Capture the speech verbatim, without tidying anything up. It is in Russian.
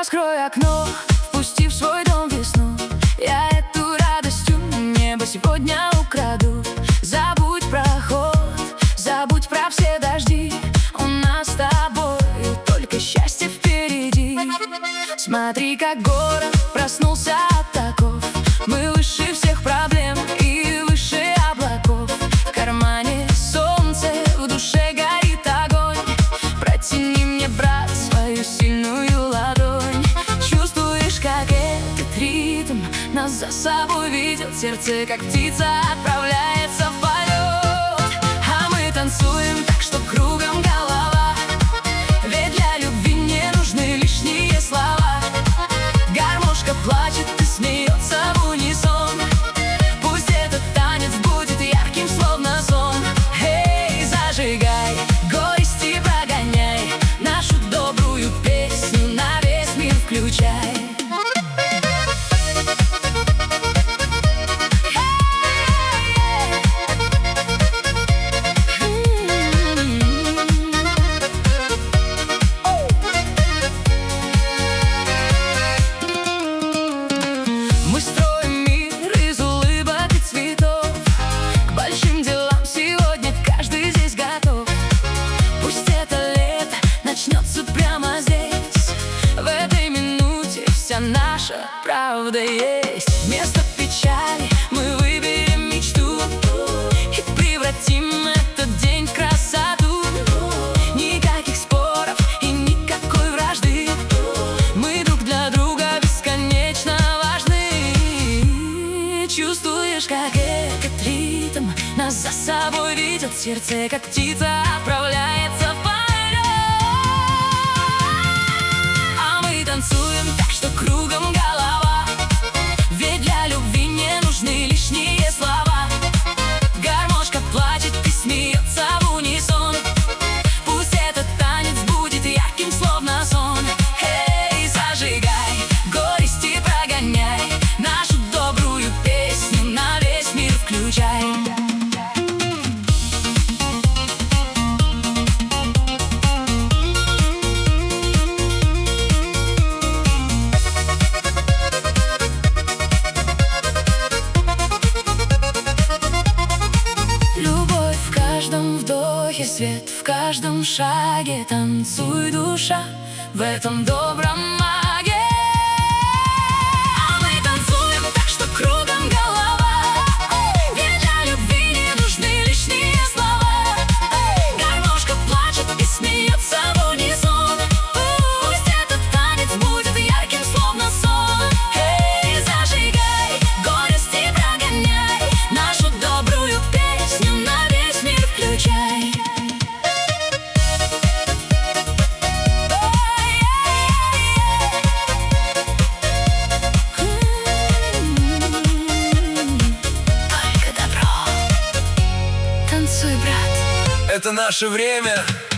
Раскрой окно, впусти в свой дом весну. Я эту радостью небо сегодня украду. Забудь про ход, забудь про все дожди. У нас с тобой только счастье впереди. Смотри, как город проснулся от оков. Мы выше всех проблем и выше облаков. В кармане солнце, в душе горит огонь. Протяни мне, брат, свою сильную ладонь. Чувствуешь, как этот ритм нас за собой ведет. Сердце, как птица, отправляется в полет. А мы танцуем так, что кругом голова. Ведь для любви не нужны лишние слова. Гармошка плачет и смеется в унисон. Пусть этот танец будет ярким, словно сон. Эй, зажигай, горести прогоняй. Нашу добрую песню на весь мир включай. Мы строим мир из улыбок и цветов. К большим делам сегодня каждый здесь готов. Пусть это лето начнется прямо здесь. В этой минуте вся наша правда есть. Вместо печали мы выберем мечту и превратим этот день в красоту. Никаких споров и никакой вражды. Мы друг для друга бесконечно важны. Чувствуешь, как этот ритм нас за собой ведет. Сердце, как птица, отправляется в полет. А мы танцуем так, что кругом голова. Ведь для любви не нужны лишние слова. Гармошка плачет и смеется в унисон. Пусть этот танец будет ярким, словно сон. Эй, зажигай, горести прогоняй. Нашу добрую песню на весь мир включай. Любовь в каждом вдохе, свет в каждом шаге. Танцуй, душа, в этом добром маге. А мы танцуем так, что кругом голова. Ведь для любви не нужны лишние слова. Гармошка плачет и смеется в унисон. Пусть этот танец будет ярким, словно сон. Эй, зажигай, горести прогоняй. Нашу добрую песню на весь мир включай. Только добро. Танцуй, брат. Это наше время.